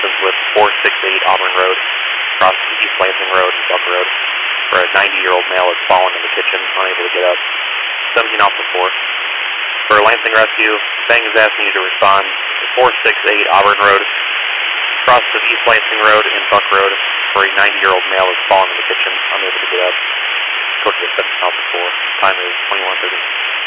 happens with 468 Auburn Road, across East Lansing Road and Buck Road, where a 90-year-old male has fallen in the kitchen, unable to get up. 17 off the 4. For Lansing Rescue, Bang is asking you to respond to 468 Auburn Road, across the East Lansing Road and Buck Road, where a 90-year-old male has fallen in the kitchen, unable to get up. Go to the 17 off the 4. Time is 21:30.